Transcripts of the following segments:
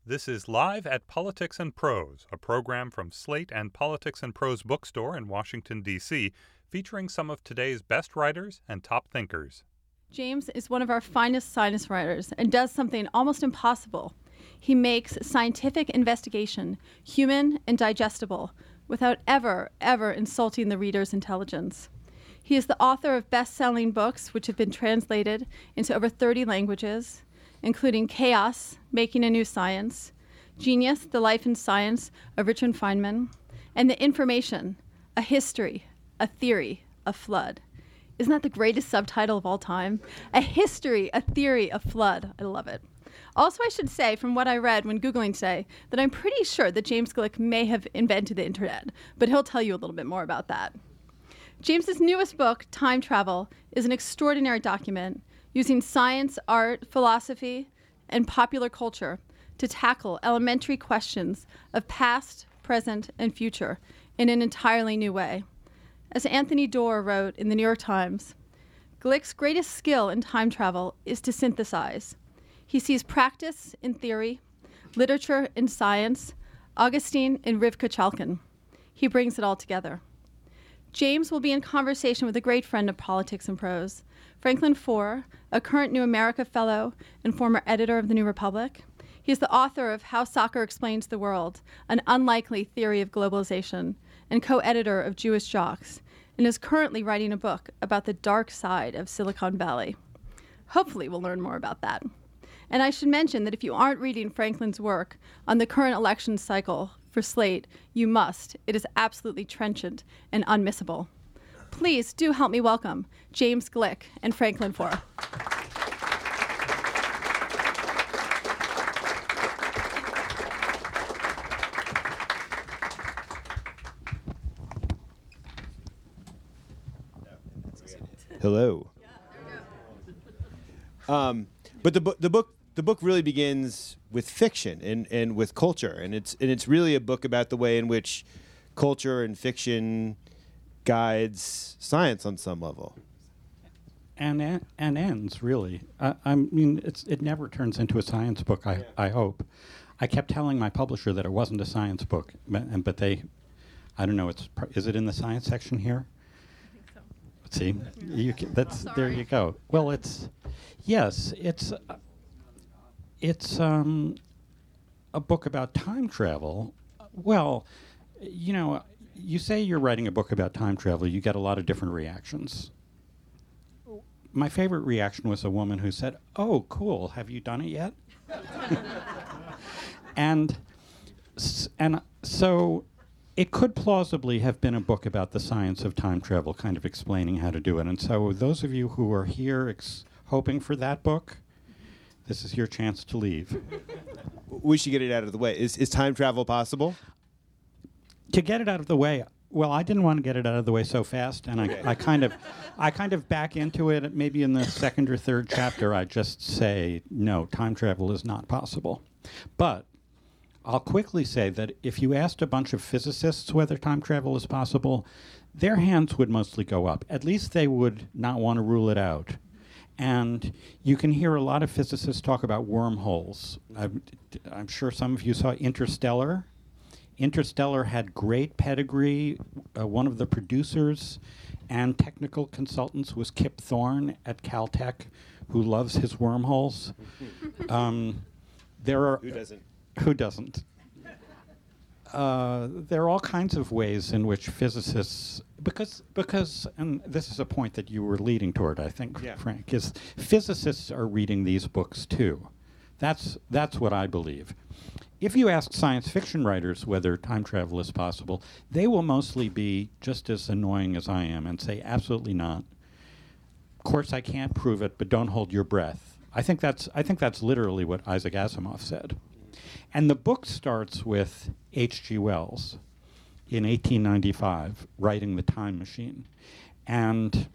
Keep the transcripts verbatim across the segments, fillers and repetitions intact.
This is Live at Politics and Prose, a program from Slate and Politics and Prose Bookstore in Washington, D C, featuring some of today's best writers and top thinkers. James is one of our finest science writers and does something almost impossible. He makes scientific investigation human and digestible without ever, ever insulting the reader's intelligence. He is the author of best-selling books which have been translated into over thirty languages, including Chaos, Making a New Science, Genius, The Life and Science of Richard Feynman, and The Information, A History, A Theory, A Flood. Isn't that the greatest subtitle of all time? A History, A Theory, A Flood. I love it. Also, I should say, from what I read when Googling today, that I'm pretty sure that James Gleick may have invented the internet, but he'll tell you a little bit more about that. James's newest book, Time Travel, is an extraordinary document using science, art, philosophy, and popular culture to tackle elementary questions of past, present, and future in an entirely new way. As Anthony Doerr wrote in the New York Times, Gleick's greatest skill in time travel is to synthesize. He sees practice in theory, literature in science, Augustine and Rivka Chalkin. He brings it all together. James will be in conversation with a great friend of politics and prose, Franklin Foer, a current New America Fellow and former editor of the New Republic. He is the author of How Soccer Explains the World, an unlikely theory of globalization, and co-editor of Jewish Jocks, and is currently writing a book about the dark side of Silicon Valley. Hopefully we'll learn more about that. And I should mention that if you aren't reading Franklin's work on the current election cycle for Slate, you must. It is absolutely trenchant and unmissable. Please do help me welcome James Gleick and Franklin Foer. Hello. Um, but the book, the book, the book really begins with fiction and, and with culture, and it's and it's really a book about the way in which culture and fiction guides science on some level. And and ends really. I, I mean, it's it never turns into a science book. I yeah. I hope. I kept telling my publisher that it wasn't a science book, but, but they, I don't know. It's is it in the science section here? See, you can, that's there. You go. Well, it's yes, it's uh, it's um, a book about time travel. Well, you know, you say you're writing a book about time travel, you get a lot of different reactions. My favorite reaction was a woman who said, "Oh, cool. Have you done it yet?" and and so. It could plausibly have been a book about the science of time travel, kind of explaining how to do it. And so those of you who are here ex- hoping for that book, this is your chance to leave. We should get it out of the way. Is, is time travel possible? To get it out of the way, well, I didn't want to get it out of the way so fast, and I, I kind of I kind of back into it. Maybe in the second or third chapter, I just say, no, time travel is not possible. But I'll quickly say that if you asked a bunch of physicists whether time travel is possible, their hands would mostly go up. At least they would not want to rule it out. And you can hear a lot of physicists talk about wormholes. I'm, I'm sure some of you saw Interstellar. Interstellar had great pedigree. Uh, one of the producers and technical consultants was Kip Thorne at Caltech, who loves his wormholes. um, there are Who doesn't? Who doesn't? Uh, there are all kinds of ways in which physicists, because, because, and this is a point that you were leading toward, I think, yeah. Frank, is physicists are reading these books too. That's, that's what I believe. If you ask science fiction writers whether time travel is possible, they will mostly be just as annoying as I am and say, absolutely not. Of course, I can't prove it, but don't hold your breath. I think that's, I think that's literally what Isaac Asimov said. And the book starts with H G Wells in eighteen ninety-five writing The Time Machine. And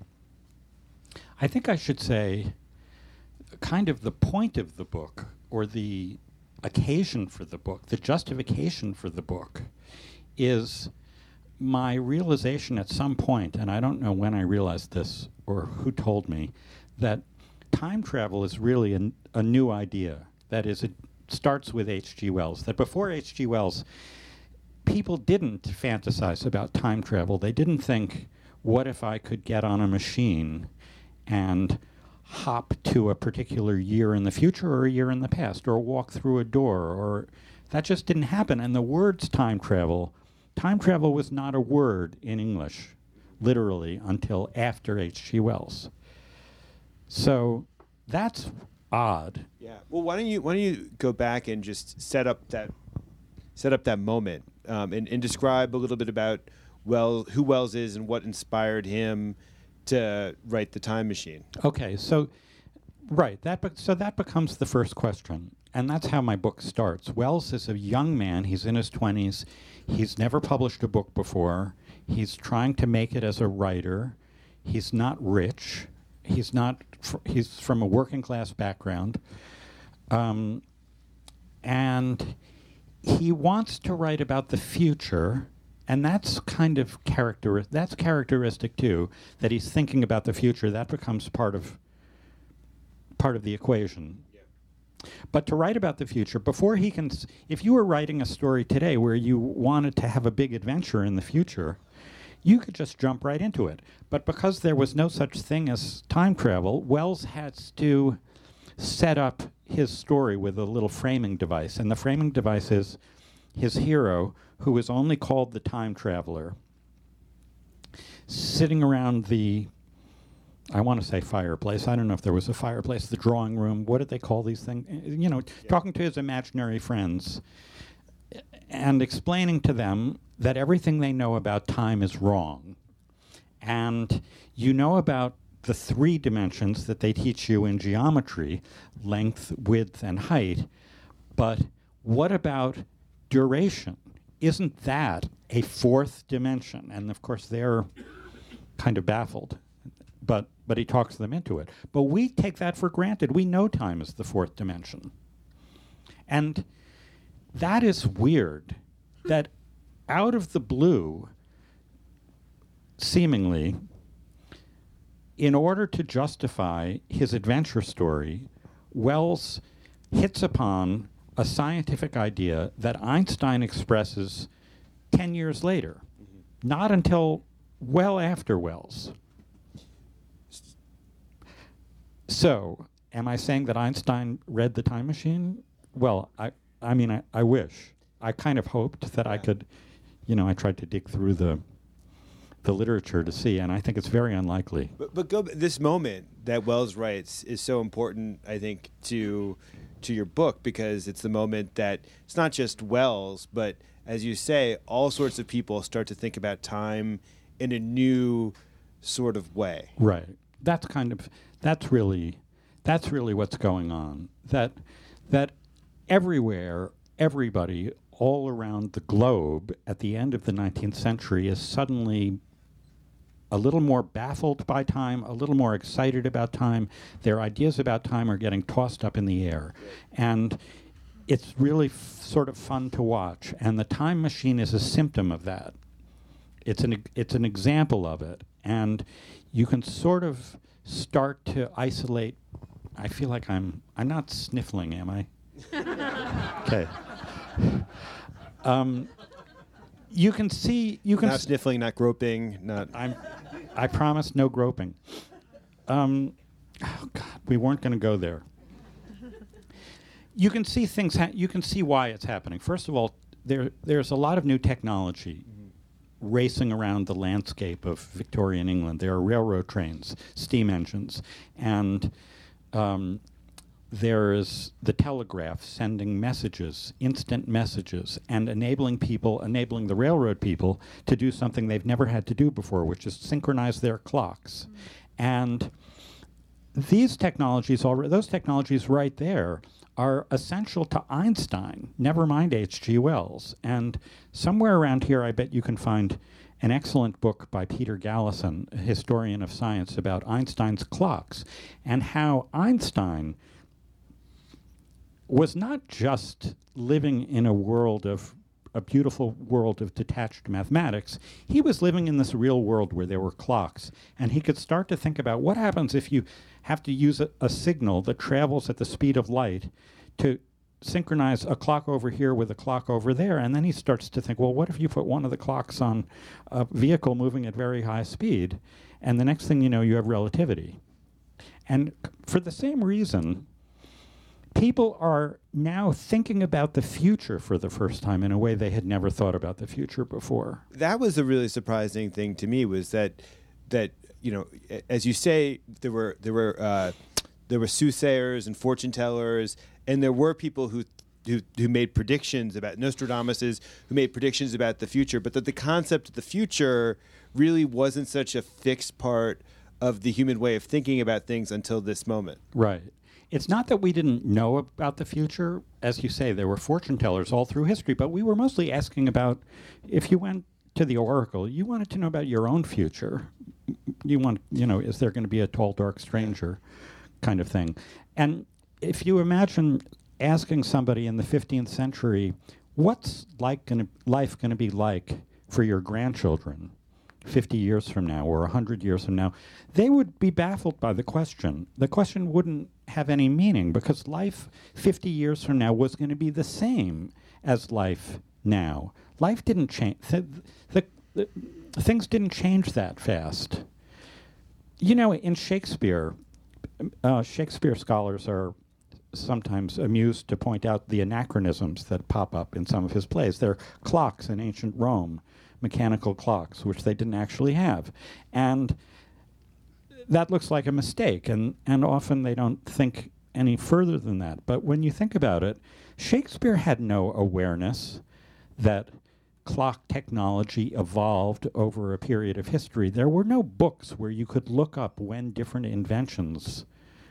I think I should say kind of the point of the book, or the occasion for the book, the justification for the book, is my realization at some point, and I don't know when I realized this or who told me, that time travel is really a, a new idea. That is, it starts with H G Wells. That before H G Wells, people didn't fantasize about time travel. They didn't think, what if I could get on a machine and hop to a particular year in the future or a year in the past, or walk through a door, or that just didn't happen. And the words time travel, time travel was not a word in English, literally, until after H G Wells. So that's odd. Yeah. Well, why don't you why don't you go back and just set up that set up that moment um, and, and describe a little bit about Wells, who Wells is, and what inspired him to write The Time Machine. Okay, so right, that be- so that becomes the first question, and that's how my book starts. Wells is a young man. He's in his twenties. He's never published a book before. He's trying to make it as a writer. He's not rich. He's not. Fr- he's from a working class background, um, and he wants to write about the future. And that's kind of character. That's characteristic too. That he's thinking about the future. That becomes part of part of the equation. Yeah. But to write about the future, before he can, s- if you were writing a story today where you wanted to have a big adventure in the future, you could just jump right into it. But because there was no such thing as time travel, Wells has to set up his story with a little framing device, and the framing device is his hero, who is only called the time traveler, sitting around the, I want to say fireplace. I don't know if there was a fireplace, the drawing room. What did they call these things? You know, yeah. Talking to his imaginary friends and explaining to them that everything they know about time is wrong. And you know about the three dimensions that they teach you in geometry, length, width, and height, but what about duration? Isn't that a fourth dimension? And of course, they're kind of baffled, but but he talks them into it. But we take that for granted. We know time is the fourth dimension. And that is weird, that out of the blue, seemingly, in order to justify his adventure story, Wells hits upon a scientific idea that Einstein expresses ten years later, mm-hmm. not until well after Wells. So, am I saying that Einstein read The Time Machine? Well, I, I mean, I, I wish. I kind of hoped that yeah. I could, you know, I tried to dig through the the literature to see, and I think it's very unlikely. But, but go, this moment that Wells writes is so important, I think, to to your book, because it's the moment that it's not just Wells, but as you say, all sorts of people start to think about time in a new sort of way. Right. That's kind of that's really that's really what's going on. That that everywhere, everybody all around the globe at the end of the nineteenth century is suddenly a little more baffled by time, a little more excited about time. Their ideas about time are getting tossed up in the air. And it's really f- sort of fun to watch. And The Time Machine is a symptom of that. It's an, it's an example of it. And you can sort of start to isolate. I feel like I'm, I'm not sniffling, am I? Okay. Um, you can see, you can not sniffling, not groping, not. I'm. I promise, no groping. Um, oh God, we weren't going to go there. You can see things. Ha- you can see why it's happening. First of all, there there's a lot of new technology mm-hmm. racing around the landscape of Victorian England. There are railroad trains, steam engines, and um, there's the telegraph sending messages, instant messages, and enabling people, enabling the railroad people to do something they've never had to do before, which is synchronize their clocks. Mm. And these technologies, already, those technologies right there, are essential to Einstein, never mind H G Wells. And somewhere around here, I bet you can find an excellent book by Peter Gallison, a historian of science, about Einstein's clocks, and how Einstein was not just living in a world of a beautiful world of detached mathematics. He was living in this real world where there were clocks, and he could start to think about what happens if you have to use a, a signal that travels at the speed of light to synchronize a clock over here with a clock over there, and then he starts to think, well, what if you put one of the clocks on a vehicle moving at very high speed, and the next thing you know, you have relativity. And c- for the same reason, people are now thinking about the future for the first time in a way they had never thought about the future before. That was a really surprising thing to me, was that that you know, a- as you say, there were there were uh, there were soothsayers and fortune tellers, and there were people who. Who, who made predictions about Nostradamuses, who made predictions about the future, but that the concept of the future really wasn't such a fixed part of the human way of thinking about things until this moment. Right. It's not that we didn't know about the future. As you say, there were fortune tellers all through history, but we were mostly asking about, if you went to the oracle, you wanted to know about your own future. You want, you know, is there going to be a tall, dark stranger kind of thing? And if you imagine asking somebody in the fifteenth century, what's like gonna, life going to be like for your grandchildren fifty years from now or one hundred years from now, they would be baffled by the question. The question wouldn't have any meaning because life fifty years from now was going to be the same as life now. Life didn't change. The, the, the, things didn't change that fast. You know, in Shakespeare, uh, Shakespeare scholars are sometimes amused to point out the anachronisms that pop up in some of his plays. There are clocks in ancient Rome, mechanical clocks, which they didn't actually have. And that looks like a mistake, and, and often they don't think any further than that. But when you think about it, Shakespeare had no awareness that clock technology evolved over a period of history. There were no books where you could look up when different inventions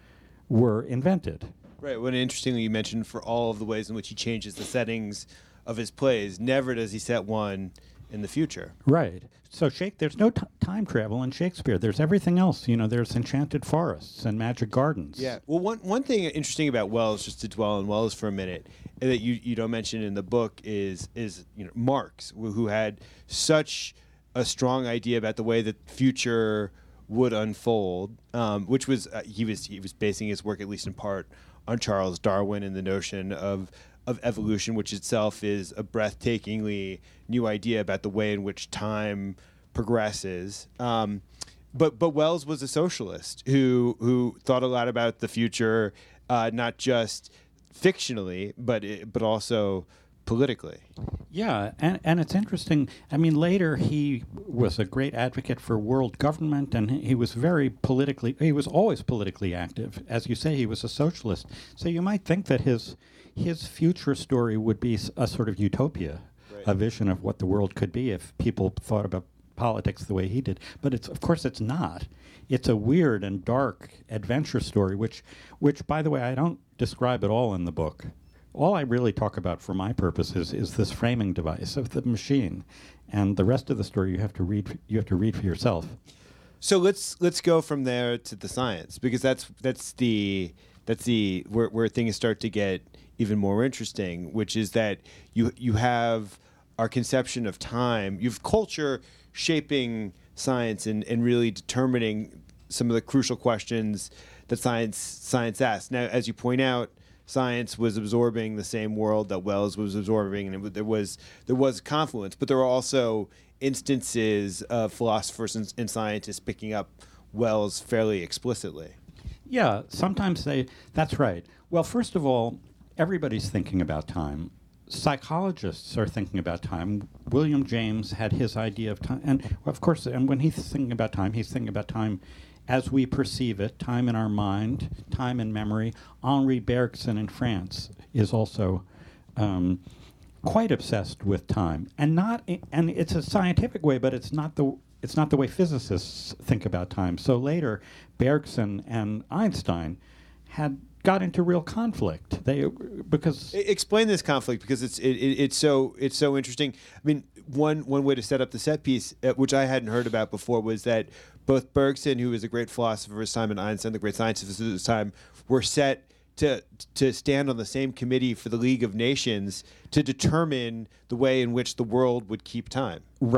were invented. Right. Well, interestingly, you mentioned for all of the ways in which he changes the settings of his plays, never does he set one in the future. Right. So Shake, there's no t- time travel in Shakespeare. There's everything else. You know, there's enchanted forests and magic gardens. Yeah. Well, one one thing interesting about Wells, just to dwell on Wells for a minute, that you, you don't mention in the book is is you know Marx, who, who had such a strong idea about the way that future would unfold, um, which was uh, he was he was basing his work, at least in part, on Charles Darwin and the notion of of evolution, which itself is a breathtakingly new idea about the way in which time progresses. Um, but but Wells was a socialist who who thought a lot about the future, uh, not just fictionally, but it, but also politically. Yeah, and, and it's interesting. I mean, later he was a great advocate for world government, and he was very politically, he was always politically active. As you say, he was a socialist. So you might think that his his future story would be a sort of utopia, right. A vision of what the world could be if people thought about politics the way he did. But it's of course it's not. It's a weird and dark adventure story, which, which by the way, I don't describe at all in the book. All I really talk about for my purposes is this framing device of the machine, and the rest of the story you have to read. You have to read for yourself. So let's let's go from there to the science, because that's that's the that's the where where things start to get even more interesting, which is that you you have our conception of time. You have culture shaping science and, and really determining some of the crucial questions that science science asks. Now, as you point out, science was absorbing the same world that Wells was absorbing, and it, there was there was confluence. But there were also instances of philosophers and, and scientists picking up Wells fairly explicitly. Yeah, sometimes they. That's right. Well, first of all, everybody's thinking about time. Psychologists are thinking about time. William James had his idea of time, and of course, and when he's thinking about time, he's thinking about time as we perceive it, time in our mind, time in memory. Henri Bergson in France is also um, quite obsessed with time, and not, I- and it's a scientific way, but it's not the it's not the way physicists think about time. So later, Bergson and Einstein had got into real conflict. They because I- Explain this conflict, because it's it, it, it's so it's so interesting. I mean, one one way to set up the set piece, uh, which I hadn't heard about before, was that both Bergson, who was a great philosopher of his time, and Einstein, the great scientist of his time, were set to to stand on the same committee for the League of Nations to determine the way in which the world would keep time. Right.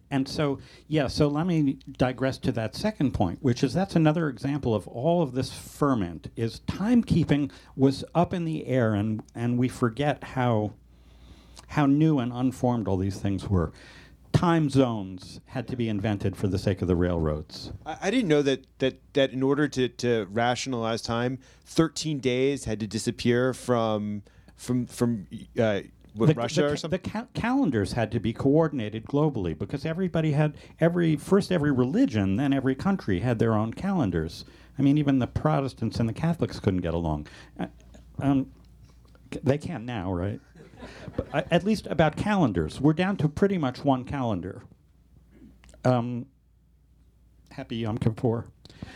and so, yeah, so let me digress to that second point, which is that's another example of all of this ferment, is timekeeping was up in the air, and, and we forget how, how new and unformed all these things were. Time zones had to be invented for the sake of the railroads. I, I didn't know that, that, that in order to, to rationalize time, thirteen days had to disappear from from from uh, what, the, Russia the, or something. The ca- calendars had to be coordinated globally because everybody had every first every religion, then every country had their own calendars. I mean, even the Protestants and the Catholics couldn't get along. Uh, um, c- they can now, right? But, uh, at least about calendars, we're down to pretty much one calendar. Um, happy Yom Kippur.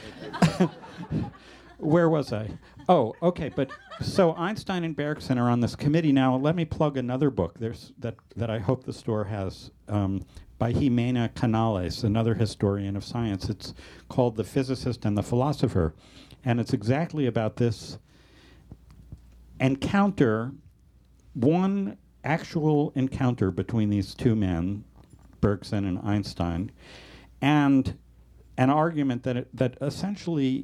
Where was I? Oh, okay. But so Einstein and Bergson are on this committee now. Let me plug another book. There's that that I hope the store has um, by Jimena Canales, another historian of science. It's called The Physicist and the Philosopher, and it's exactly about this encounter, one actual encounter between these two men, Bergson and Einstein, and an argument that it, that essentially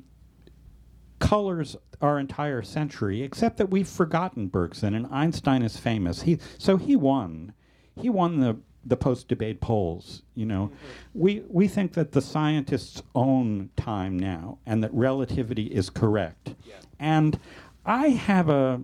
colors our entire century, except that we've forgotten Bergson, and Einstein is famous. He so he won. He won the the post-debate polls. You know, we we think that the scientists own time now, and that relativity is correct. Yeah. And I have a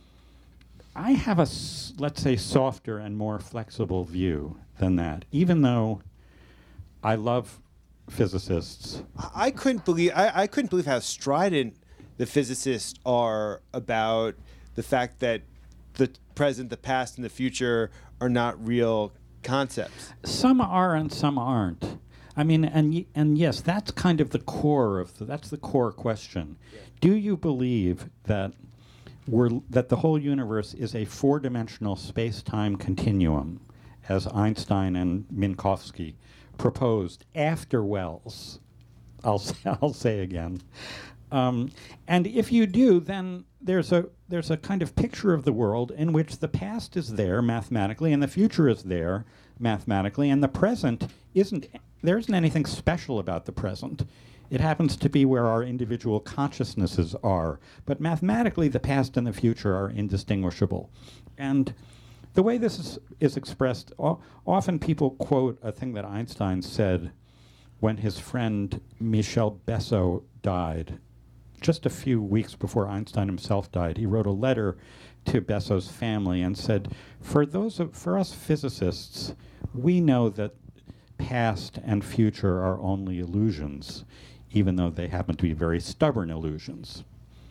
I have a s- let's say softer and more flexible view than that, even though I love physicists. I, I couldn't believe I, I couldn't believe how strident the physicists are about the fact that the present, the past, and the future are not real concepts. Some are and some aren't. I mean, and y- and yes, that's kind of the core of the, that's the core question. Yeah. Do you believe that we're that the whole universe is a four-dimensional space-time continuum, as Einstein and Minkowski proposed after Wells? I'll say, I'll say again. Um, and if you do, then there's a there's a kind of picture of the world in which the past is there mathematically and the future is there mathematically, and the present isn't. There isn't anything special about the present. It happens to be where our individual consciousnesses are. But mathematically, the past and the future are indistinguishable. And the way this is, is expressed, o- often people quote a thing that Einstein said when his friend Michel Besso died. Just a few weeks before Einstein himself died, he wrote a letter to Besso's family and said, for those of, for us physicists, we know that past and future are only illusions, even though they happen to be very stubborn illusions.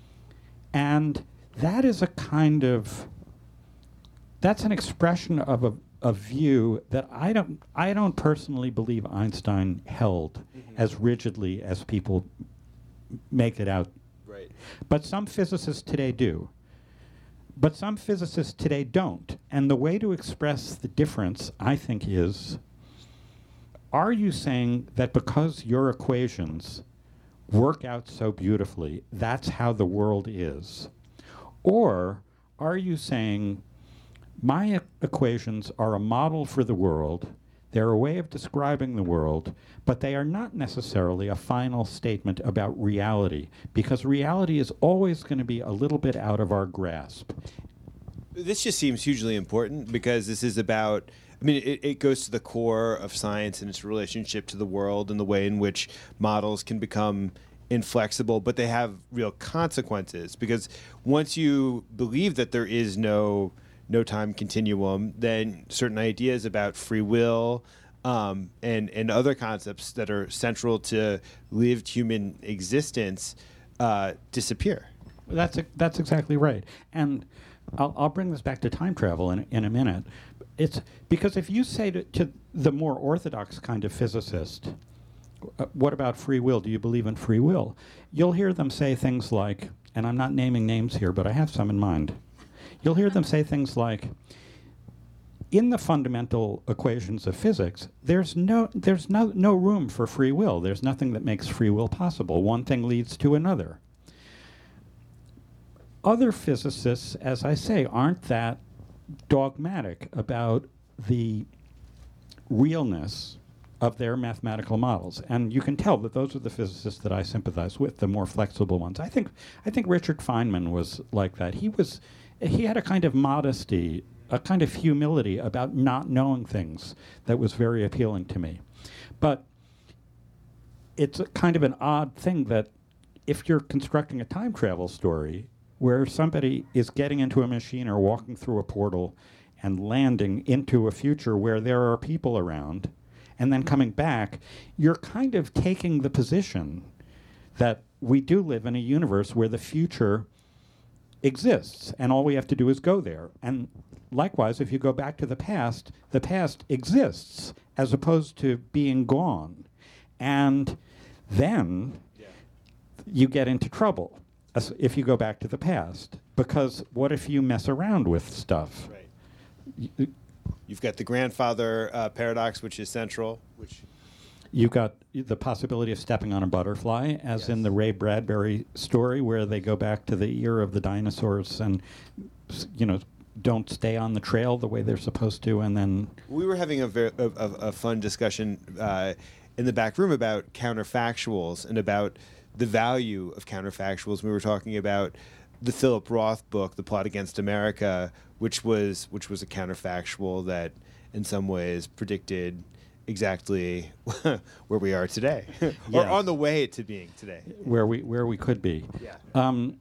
And that is a kind of, that's an expression of a, a view that I don't, I don't personally believe Einstein held mm-hmm. as rigidly as people make it out. Right. But some physicists today do. But some physicists today don't. And the way to express the difference, I think, is, are you saying that because your equations work out so beautifully, that's how the world is? Or are you saying, my e- equations are a model for the world, they're a way of describing the world, but they are not necessarily a final statement about reality, because reality is always going to be a little bit out of our grasp. This just seems hugely important because this is about, I mean, it, it goes to the core of science and its relationship to the world and the way in which models can become inflexible, but they have real consequences. Because once you believe that there is no no time continuum, then certain ideas about free will um, and, and other concepts that are central to lived human existence uh, disappear. That's a, that's exactly right. And I'll, I'll bring this back to time travel in, in a minute. It's because if you say to, to the more orthodox kind of physicist, uh, what about free will? Do you believe in free will? You'll hear them say things like, and I'm not naming names here, but I have some in mind. You'll hear them say things like, in the fundamental equations of physics, there's no there's no, no room for free will. There's nothing that makes free will possible. One thing leads to another. Other physicists, as I say, aren't that dogmatic about the realness of their mathematical models. And you can tell that those are the physicists that I sympathize with, the more flexible ones. I think I think Richard Feynman was like that. He was he had a kind of modesty, a kind of humility about not knowing things that was very appealing to me. But it's a kind of an odd thing that if you're constructing a time travel story where somebody is getting into a machine or walking through a portal and landing into a future where there are people around, and then coming back, you're kind of taking the position that we do live in a universe where the future exists, and all we have to do is go there. And likewise, if you go back to the past, the past exists as opposed to being gone. And then yeah. you get into trouble as if you go back to the past. Because what if you mess around with stuff? Right. Y- You've got the grandfather uh, paradox, which is central. Which You've got the possibility of stepping on a butterfly, as yes. in the Ray Bradbury story, where they go back to the era of the dinosaurs and, you know, don't stay on the trail the way they're supposed to, and then... We were having a, ver- a, a, a fun discussion uh, in the back room about counterfactuals and about the value of counterfactuals. We were talking about the Philip Roth book, The Plot Against America, which was which was a counterfactual that, in some ways, predicted exactly where we are today, or yes. on the way to being today, where we where we could be. Yeah. Um,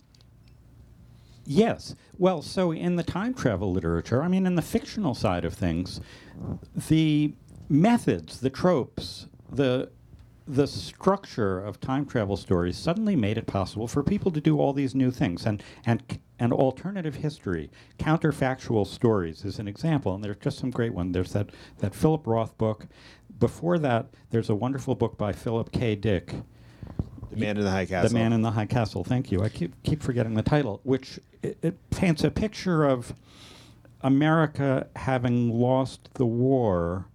yes. Well, so in the time travel literature, I mean, in the fictional side of things, the methods, the tropes, the the structure of time travel stories suddenly made it possible for people to do all these new things. And and and alternative history, counterfactual stories is an example. And there's just some great ones. There's that, that Philip Roth book. Before that, there's a wonderful book by Philip K. Dick. The Man in the High Castle. The Man in the High Castle. Thank you. I keep keep forgetting the title, which it, it paints a picture of America having lost the war,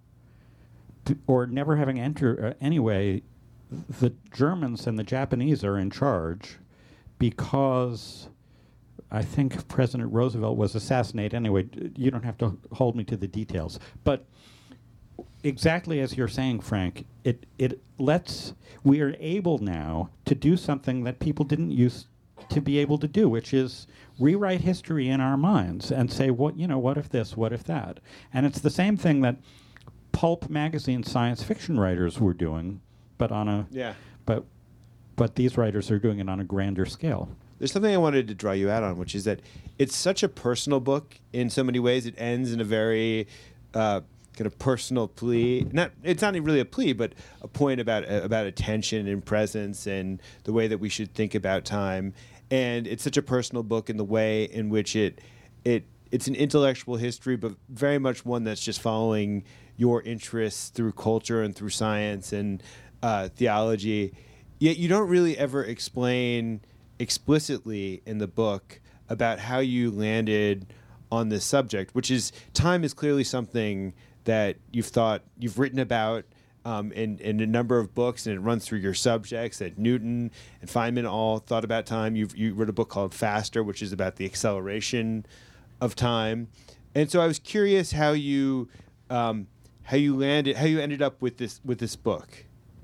or never having entered. Uh, anyway, the Germans and the Japanese are in charge because I think President Roosevelt was assassinated. Anyway, d- you don't have to hold me to the details. But exactly as you're saying, Frank, it, it lets, we are able now to do something that people didn't used to be able to do, which is rewrite history in our minds and say, what, you know, what if this, what if that? And it's the same thing that pulp magazine science fiction writers were doing, but on a yeah. but but these writers are doing it on a grander scale. There's something I wanted to draw you out on, which is that it's such a personal book in so many ways. It ends in a very uh, kind of personal plea. Not it's not really a plea, but a point about uh, about attention and presence and the way that we should think about time. And it's such a personal book in the way in which it it it's an intellectual history, but very much one that's just following your interests through culture and through science and uh, theology. Yet you don't really ever explain explicitly in the book about how you landed on this subject, which is time is clearly something that you've thought, you've written about um, in, in a number of books, and it runs through your subjects that Newton and Feynman all thought about time. You've, you wrote a book called Faster, which is about the acceleration of time. And so I was curious how you um, how you landed, how you ended up with this with this book.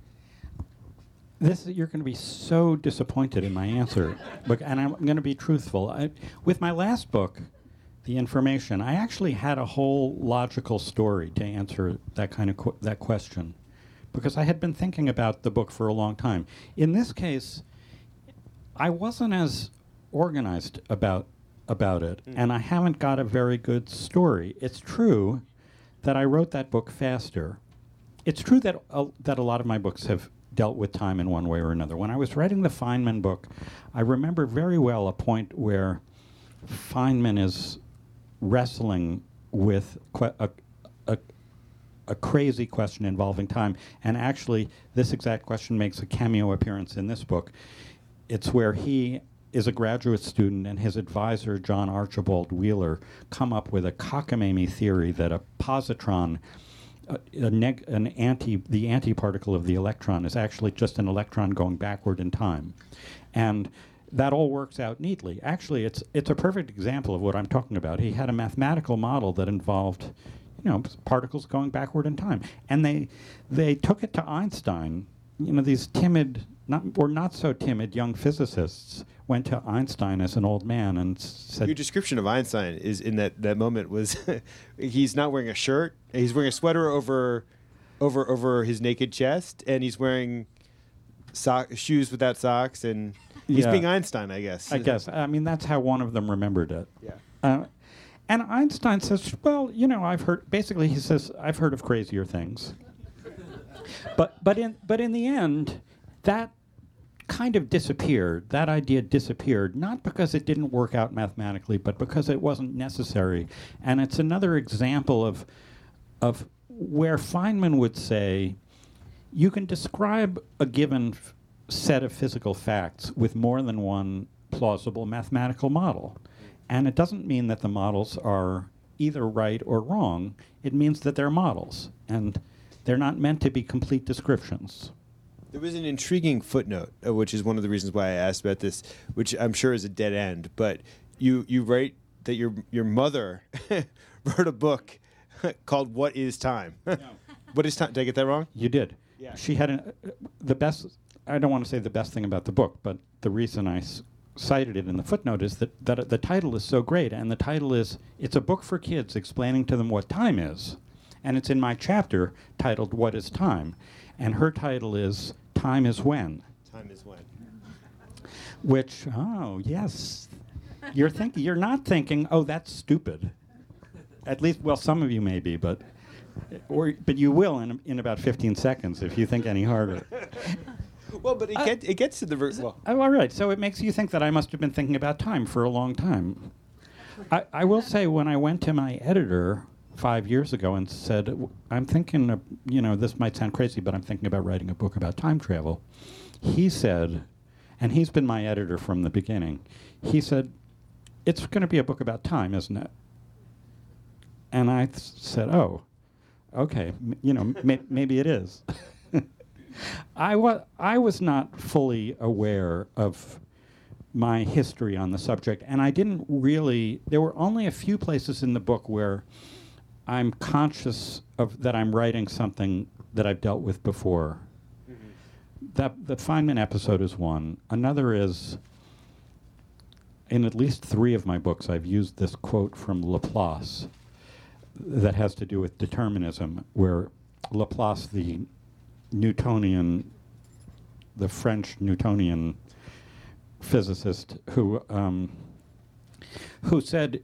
This you're going to be so disappointed in my answer, but and I'm going to be truthful. I, with my last book, The Information, I actually had a whole logical story to answer that kind of qu- that question, because I had been thinking about the book for a long time. In this case, I wasn't as organized about about it, mm. and I haven't got a very good story. It's true that I wrote that book faster. It's true that uh, that a lot of my books have dealt with time in one way or another. When I was writing the Feynman book, I remember very well a point where Feynman is wrestling with que- a, a, a crazy question involving time. And actually, this exact question makes a cameo appearance in this book. It's where he is a graduate student and his advisor, John Archibald Wheeler, come up with a cockamamie theory that a positron, a, a neg- an anti, the antiparticle of the electron, is actually just an electron going backward in time. And that all works out neatly. Actually, it's it's a perfect example of what I'm talking about. He had a mathematical model that involved, you know, particles going backward in time. And they they took it to Einstein. You know, these timid, not or not so timid young physicists went to Einstein as an old man and s- said, Your description of Einstein is in that, that moment was he's not wearing a shirt. He's wearing a sweater over over over his naked chest, and he's wearing sock, shoes without socks, and he's Yeah. being Einstein, I guess. I guess. I mean, that's how one of them remembered it. Yeah. Uh, and Einstein says, well, you know, I've heard, basically he says, I've heard of crazier things. but, but, in, but in the end, that kind of disappeared. That idea disappeared, not because it didn't work out mathematically, but because it wasn't necessary. And it's another example of, of where Feynman would say, you can describe a given f- set of physical facts with more than one plausible mathematical model. And it doesn't mean that the models are either right or wrong. It means that they're models, and they're not meant to be complete descriptions. There was an intriguing footnote, uh, which is one of the reasons why I asked about this, which I'm sure is a dead end. But you, you write that your your mother wrote a book called "What Is Time?" No. What is time? Did I get that wrong? You did. Yeah. She had an, uh, the best, I don't want to say the best thing about the book, but the reason I s- cited it in the footnote is that, that uh, the title is so great, and the title is, it's a book for kids explaining to them what time is. And it's in my chapter titled, What is Time? And her title is, Time is When. Time is when. Which, oh, yes. You're thinking, you're not thinking, oh, that's stupid. At least, well, some of you may be, but or but you will in in about fifteen seconds if you think any harder. Well, but it, Uh, get, it gets to the ver- well. Oh, all right. So it makes you think that I must have been thinking about time for a long time. I, I will say, when I went to my editor five years ago and said, w- I'm thinking, of, you know, this might sound crazy, but I'm thinking about writing a book about time travel. He said, and he's been my editor from the beginning, he said, it's going to be a book about time, isn't it? And I th- said, oh, okay, m- you know, m- may- maybe it is. I, wa- I was not fully aware of my history on the subject, and I didn't really, there were only a few places in the book where I'm conscious of that I'm writing something that I've dealt with before. Mm-hmm. That the Feynman episode is one. Another is, in at least three of my books, I've used this quote from Laplace that has to do with determinism, where Laplace, the Newtonian, the French Newtonian physicist, who um, who said,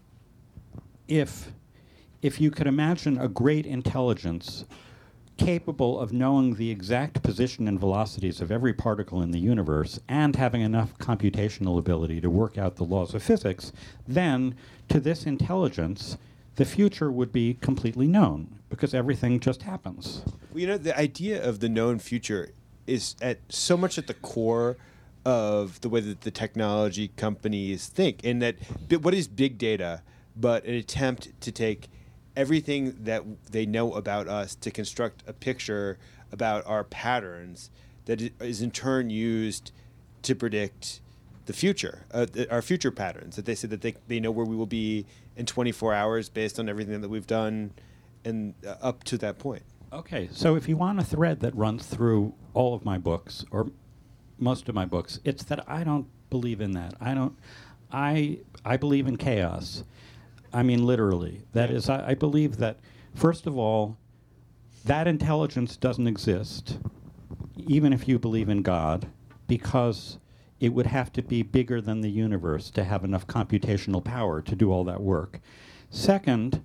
if if you could imagine a great intelligence capable of knowing the exact position and velocities of every particle in the universe and having enough computational ability to work out the laws of physics, then to this intelligence, the future would be completely known because everything just happens. Well, you know, the idea of the known future is at so much at the core of the way that the technology companies think, and that bi- what is big data but an attempt to take everything that they know about us to construct a picture about our patterns that i- is in turn used to predict the future, uh, th- our future patterns, that they say that they, they know where we will be in twenty-four hours based on everything that we've done and uh, up to that point. Okay, so if you want a thread that runs through all of my books, or most of my books, it's that I don't believe in that. I don't. I I believe in chaos. I mean, literally. That is, I, I believe that, first of all, that intelligence doesn't exist, even if you believe in God, because it would have to be bigger than the universe to have enough computational power to do all that work. Second,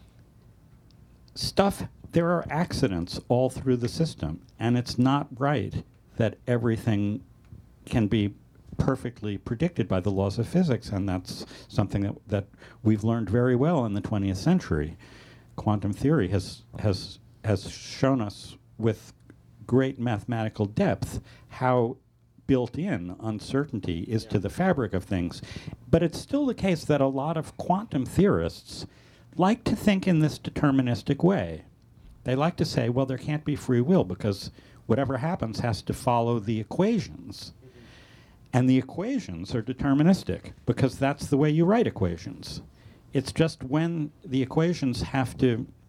stuff, there are accidents all through the system, and it's not right that everything can be perfectly predicted by the laws of physics, and that's something that, that we've learned very well in the twentieth century. Quantum theory has, has, has shown us with great mathematical depth how built-in uncertainty is to the fabric of things. But it's still the case that a lot of quantum theorists like to think in this deterministic way. They like to say, well, there can't be free will because whatever happens has to follow the equations. And the equations are deterministic because that's the way you write equations. It's just when the equations have to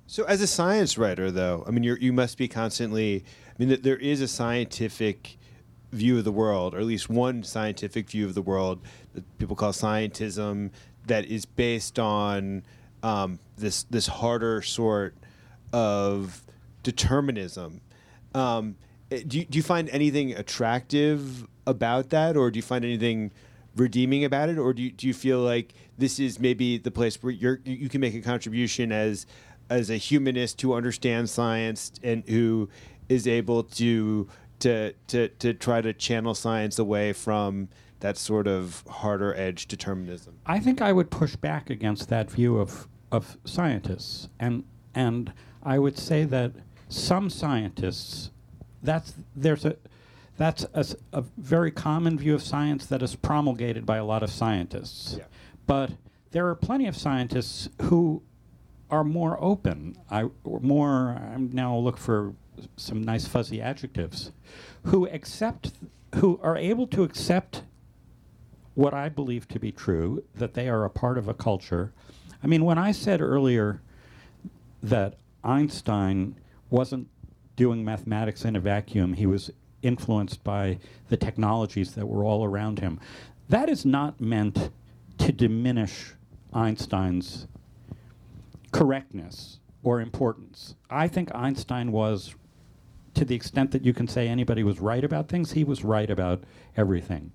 So as a science writer, though, I mean, you're, you must be constantly, I mean, th- there is a scientific view of the world, or at least one scientific view of the world that people call scientism, that is based on um, this this harder sort of determinism. Um, do, you, do you find anything attractive about that, or do you find anything redeeming about it, or do you, do you feel like this is maybe the place where you're, you can make a contribution as as a humanist who understands science and who is able to to to to try to channel science away from that sort of harder edge determinism? I think I would push back against that view of of scientists, and and I would say that some scientists, that's there's a that's a, s- a very common view of science that is promulgated by a lot of scientists. Yeah. But there are plenty of scientists who are more open. I more I'm now look for some nice fuzzy adjectives, who accept, who are able to accept what I believe to be true, that they are a part of a culture. I mean, when I said earlier that Einstein wasn't doing mathematics in a vacuum, he was influenced by the technologies that were all around him, that is not meant to diminish Einstein's correctness or importance. I think Einstein was, to the extent that you can say anybody was right about things, he was right about everything.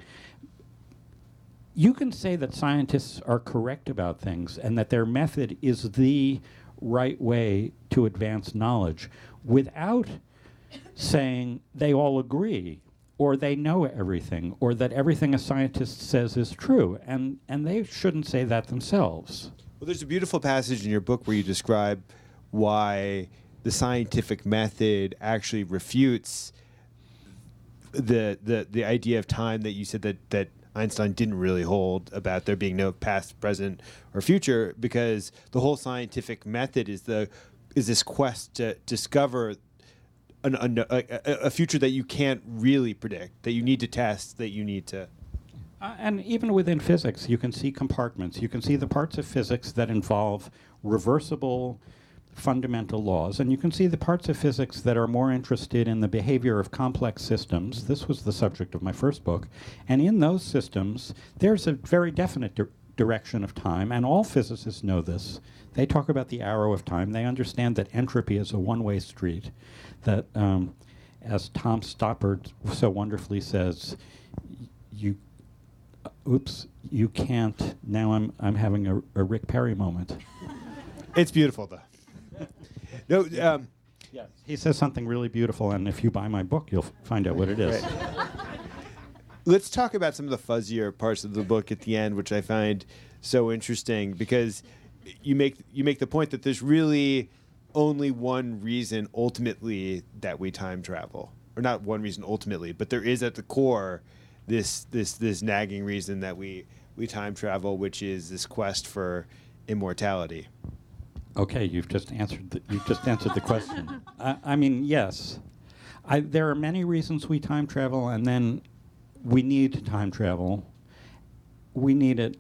You can say that scientists are correct about things and that their method is the right way to advance knowledge without saying they all agree or they know everything or that everything a scientist says is true. And, and they shouldn't say that themselves. Well, there's a beautiful passage in your book where you describe why the scientific method actually refutes the the the idea of time that you said that that Einstein didn't really hold about there being no past, present, or future, because the whole scientific method is the is this quest to discover an, an, a, a future that you can't really predict, that you need to test, that you need to. Uh, and even within physics, you can see compartments. You can see the parts of physics that involve reversible fundamental laws, and you can see the parts of physics that are more interested in the behavior of complex systems. This was the subject of my first book. And in those systems, there's a very definite di- direction of time, and all physicists know this. They talk about the arrow of time. They understand that entropy is a one-way street, that, um, as Tom Stoppard so wonderfully says, y- you oops, you can't, now I'm I'm having a, a Rick Perry moment. It's beautiful, though. No, um, Yes. He says something really beautiful, and if you buy my book, you'll f- find out what it is. Right. Let's talk about some of the fuzzier parts of the book at the end, which I find so interesting, because you make you make the point that there's really only one reason ultimately that we time travel, or not one reason ultimately, but there is at the core this this this nagging reason that we we time travel, which is this quest for immortality. Okay, you've just answered the, you've just answered the question. I, I mean, yes, I, there are many reasons we time travel, and then we need time travel. We need it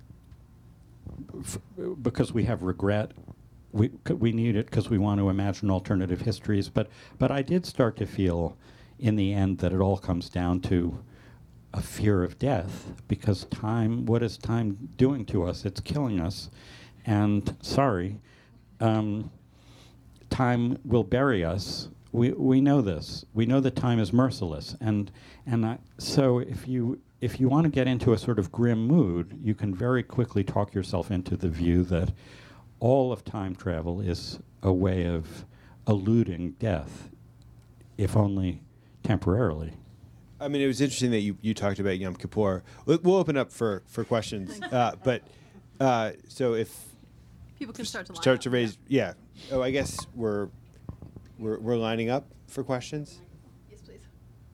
f- because we have regret. We c- we need it because we want to imagine alternative histories. But but I did start to feel, in the end, that it all comes down to a fear of death, because time. What is time doing to us? It's killing us, and sorry. Um, time will bury us. We we know this. We know that time is merciless, and and I, so if you if you want to get into a sort of grim mood, you can very quickly talk yourself into the view that all of time travel is a way of eluding death, if only temporarily. I mean, it was interesting that you, you talked about Yom Kippur. We'll, we'll open up for for questions, uh, but uh, so if. People can start to line Start up. to raise, yeah. Oh, I guess we're we're we're lining up for questions. Yes, please.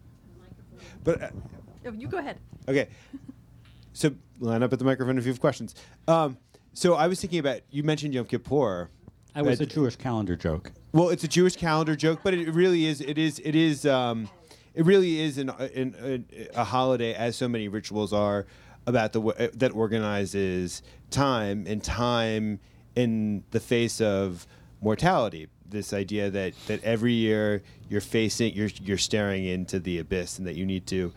But uh, Oh, you go ahead. okay, so line up at the microphone if you have questions. Um, so I was thinking about, you mentioned Yom Kippur. That was But- a Jewish calendar joke. Well, it's a Jewish calendar joke, but it really is. It is. It is. Um, it really is an, an, an, a holiday, as so many rituals are, about the w- that organizes time and time in the face of mortality. this idea that, that every year you're facing, you're you're staring into the abyss, and that you need to.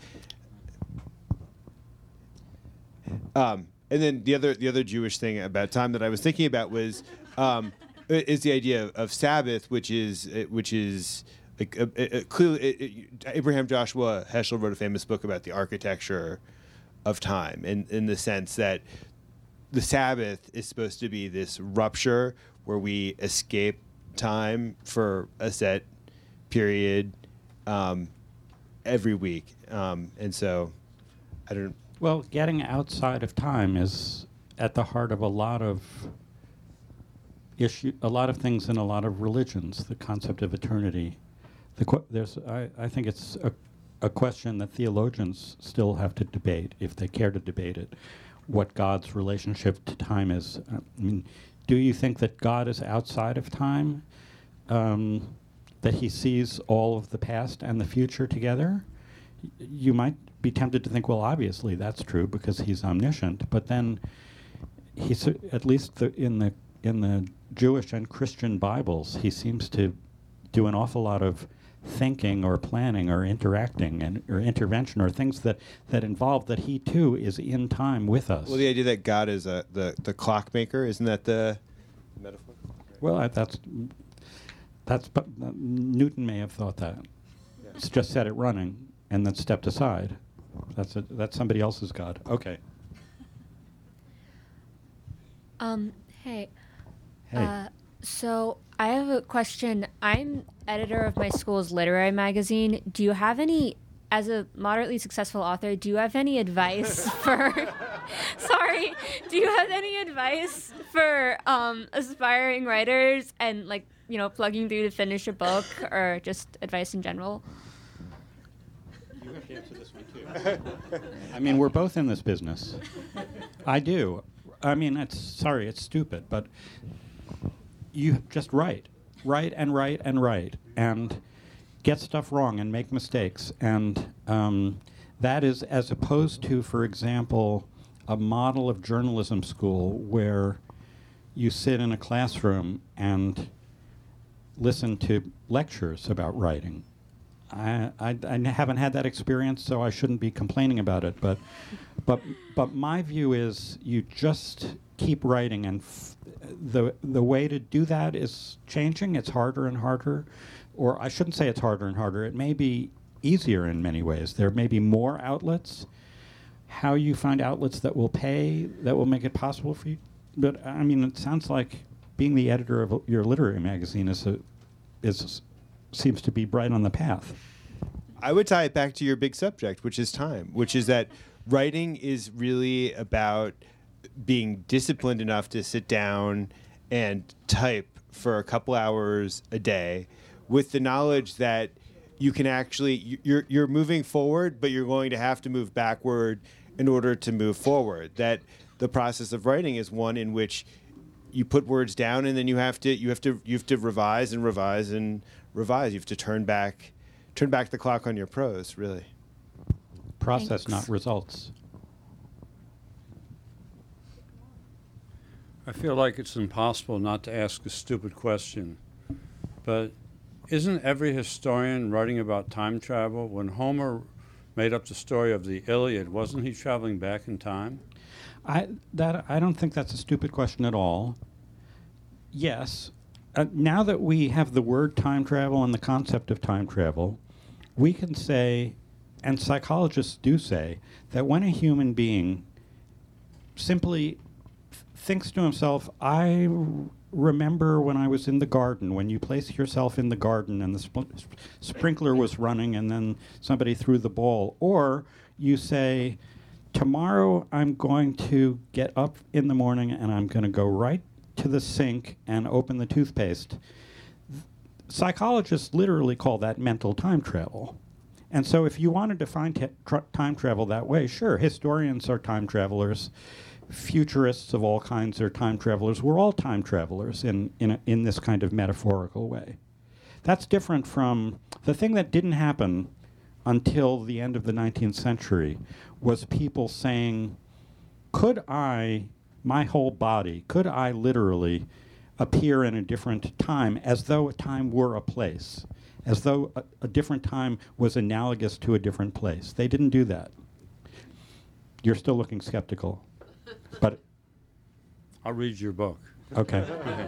Um, and then the other the other Jewish thing about time that I was thinking about was um, is the idea of, of Sabbath, which is which is. Like, uh, uh, clearly, it, it, Abraham Joshua Heschel wrote a famous book about the architecture of time, in, in the sense that the Sabbath is supposed to be this rupture where we escape time for a set period um, every week. Um, and so, I don't... Well, getting outside of time is at the heart of a lot of issue, a lot of things in a lot of religions, the concept of eternity. The qu- there's, I, I think it's a, a question that theologians still have to debate, if they care to debate it, what God's relationship to time is. I mean, do you think that God is outside of time, um, that he sees all of the past and the future together? Y- you might be tempted to think, well, obviously that's true because he's omniscient, but then he's, at least the, in the in the Jewish and Christian Bibles, he seems to do an awful lot of thinking or planning or interacting and or intervention or things that, that involve that he too is in time with us. Well, the idea that God is a, the, the clockmaker, isn't that the metaphor? Well, I, that's, that's but, uh, Newton may have thought that. Yeah. It's just set it running and then stepped aside. That's, a, that's somebody else's God. Okay. Um, hey. Hey. Uh, so I have a question. I'm editor of my school's literary magazine. Do you have any, as a moderately successful author, do you have any advice for, sorry, do you have any advice for um, aspiring writers and, like, you know, plugging through to finish a book, or just advice in general? You have to answer this one, too. I mean, we're both in this business. I do. I mean, it's, sorry, it's stupid, but you just write. Write and write and write. And get stuff wrong and make mistakes. And um, that is as opposed to, for example, a model of journalism school where you sit in a classroom and listen to lectures about writing. I, I, I haven't had that experience, so I shouldn't be complaining about it. But, but, but my view is you just keep writing, and f- the the way to do that is changing. It's harder and harder, or I shouldn't say it's harder and harder. It may be easier in many ways. There may be more outlets. How you find outlets that will pay, that will make it possible for you. But I mean, it sounds like being the editor of a, your literary magazine is a, is seems to be right on the path. I would tie it back to your big subject, which is time, which is that writing is really about being disciplined enough to sit down and type for a couple hours a day with the knowledge that you can actually, you're, you're moving forward, but you're going to have to move backward in order to move forward. That the process of writing is one in which you put words down and then you have to, you have to, you have to revise and revise and revise. You have to turn back, turn back the clock on your prose, really. Process, Thanks. not results. I feel like it's impossible not to ask a stupid question, but isn't every historian writing about time travel? When Homer made up the story of the Iliad, wasn't he traveling back in time? I that I don't think that's a stupid question at all. Yes, uh, now that we have the word time travel and the concept of time travel, we can say, and psychologists do say, that when a human being simply th- thinks to himself, I r- remember when I was in the garden, when you place yourself in the garden and the sp- sp- sprinkler was running and then somebody threw the ball, or you say, tomorrow I'm going to get up in the morning and I'm going to go right to the sink and open the toothpaste. Th- Psychologists literally call that mental time travel. And so if you want to define t- tra- time travel that way, sure, historians are time travelers. Futurists of all kinds are time travelers. We're all time travelers in, in, a, in this kind of metaphorical way. That's different from the thing that didn't happen until the end of the nineteenth century was people saying, could I, my whole body, could I literally appear in a different time, as though a time were a place, as though a, a different time was analogous to a different place. They didn't do that. You're still looking skeptical, but I'll read your book. Okay.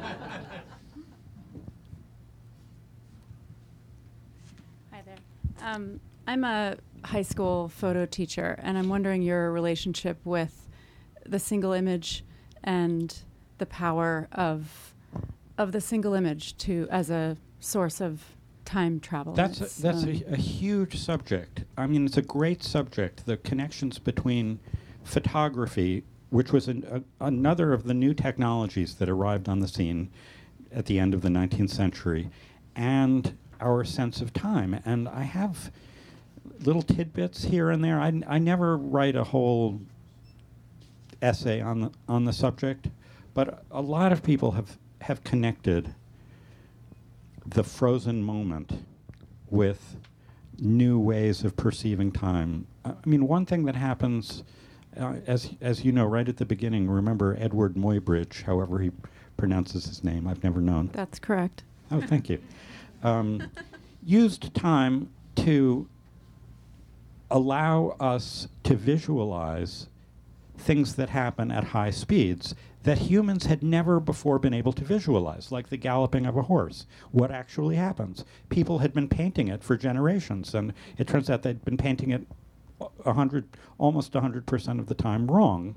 Hi there. Um, I'm a high school photo teacher, and I'm wondering your relationship with the single image and the power of of the single image to as a source of time travel. That's It's, a, that's um, a, a huge subject. I mean, it's a great subject. The connections between photography, which was an, a, another of the new technologies that arrived on the scene at the end of the nineteenth century, and our sense of time. And I have little tidbits here and there. I, n- I never write a whole essay on the on the subject, but a lot of people have, have connected the frozen moment with new ways of perceiving time. I mean, one thing that happens, uh, as as you know, right at the beginning, remember Edward Muybridge, however he pronounces his name, I've never known. That's correct. Oh, thank you. Um, used time to allow us to visualize things that happen at high speeds that humans had never before been able to visualize, like the galloping of a horse. What actually happens? People had been painting it for generations, and it turns out they'd been painting it a hundred, almost one hundred percent of the time wrong.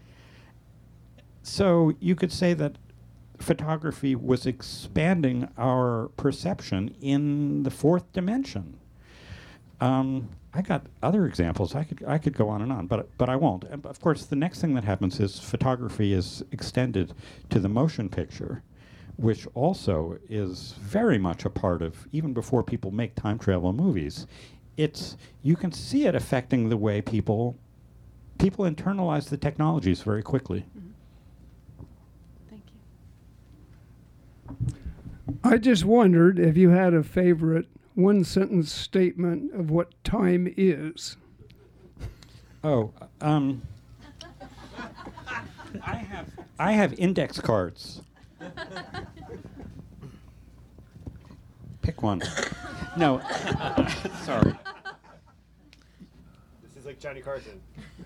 So you could say that photography was expanding our perception in the fourth dimension. Um, I got other examples. I could I could go on and on, but but I won't. And of course, the next thing that happens is photography is extended to the motion picture, which also is very much a part of, even before people make time travel movies. It's you can see it affecting the way people people internalize the technologies very quickly. Mm-hmm. Thank you. I just wondered if you had a favorite one-sentence statement of what time is. Oh, um, I have I have index cards. Pick one. No, sorry. This is like Johnny Carson.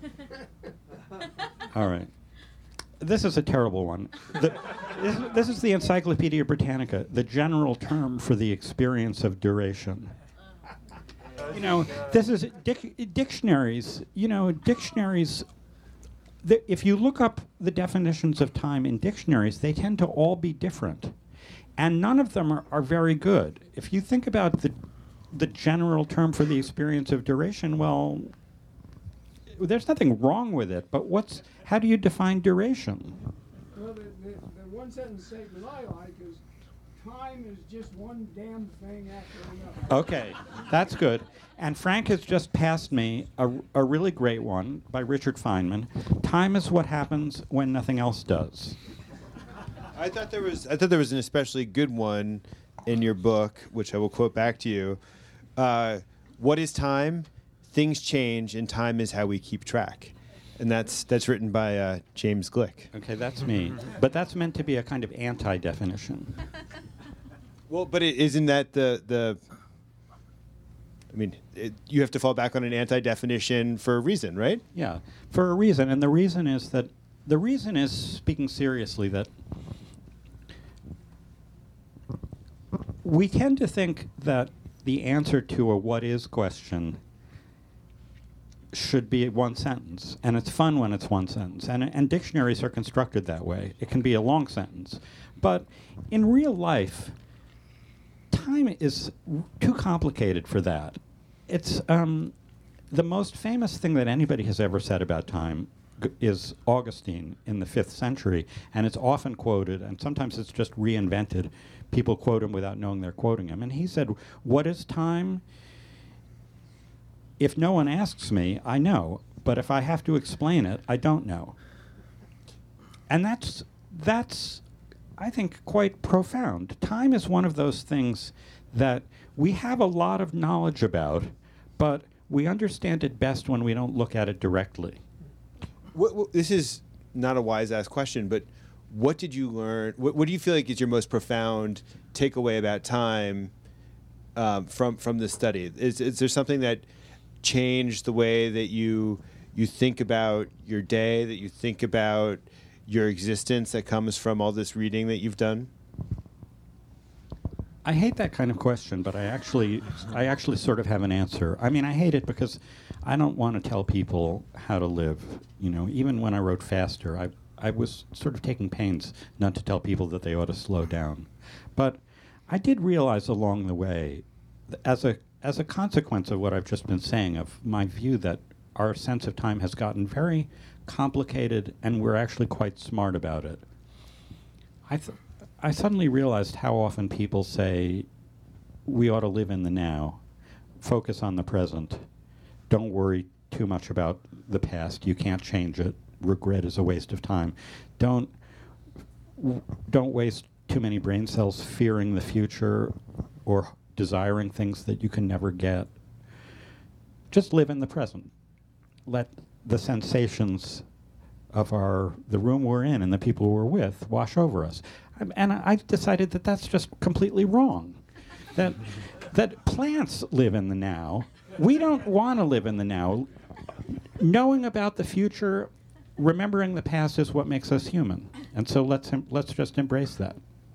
All right. This is a terrible one. The, this, this is the Encyclopedia Britannica, the general term for the experience of duration. You know, this is dic- dictionaries. You know, dictionaries. The, if you look up the definitions of time in dictionaries, they tend to all be different, and none of them are, are very good. If you think about the the general term for the experience of duration, well, there's nothing wrong with it, but what's how do you define duration? Well, the, the, the one-sentence statement I like is, time is just one damn thing after another. Okay, that's good. And Frank has just passed me a, a really great one by Richard Feynman. Time is what happens when nothing else does. I thought there was I thought there was an especially good one in your book, which I will quote back to you. Uh, what is time? Things change, and time is how we keep track. And that's that's written by uh, James Glick. Okay, that's me. But that's meant to be a kind of anti-definition. Well, but it, isn't that the the? I mean, it, you have to fall back on an anti-definition for a reason, right? Yeah, for a reason. And the reason is that the reason is, speaking seriously, that we tend to think that the answer to a what is question should be one sentence, and it's fun when it's one sentence, and, and dictionaries are constructed that way. It can be a long sentence. But in real life, time is r- too complicated for that. It's um, the most famous thing that anybody has ever said about time g- is Augustine in the fifth century, and it's often quoted, and sometimes it's just reinvented. People quote him without knowing they're quoting him. And he said, "What is time? If no one asks me, I know. But if I have to explain it, I don't know." And that's that's I think, quite profound. Time is one of those things that we have a lot of knowledge about, but we understand it best when we don't look at it directly. What, what, this is not a wise-ass question, but what did you learn? What, what do you feel like is your most profound takeaway about time um, from from this study? Is is there something that changed the way that you you think about your day, that you think about your existence, that comes from all this reading that you've done? I hate that kind of question, but I actually, I actually sort of have an answer. I mean, I hate it because I don't want to tell people how to live. You know, even when I wrote Faster, I, I was sort of taking pains not to tell people that they ought to slow down. But I did realize along the way, th- as a as a consequence of what I've just been saying, of my view that our sense of time has gotten very complicated, and we're actually quite smart about it. I th- I suddenly realized how often people say, we ought to live in the now, focus on the present, don't worry too much about the past, you can't change it, regret is a waste of time. Don't, w- don't waste too many brain cells fearing the future or desiring things that you can never get. Just live in the present. Let the sensations of our the room we're in and the people we're with wash over us. And I decided that that's just completely wrong. That that plants live in the now. We don't want to live in the now. Knowing about the future, remembering the past is what makes us human. And so let's em- let's just embrace that.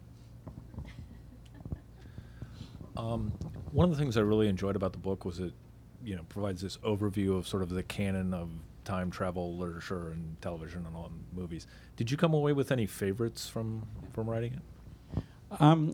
Um, one of the things I really enjoyed about the book was it, you know, provides this overview of sort of the canon of time travel literature and television and all movies. Did you come away with any favorites from from writing it? Um,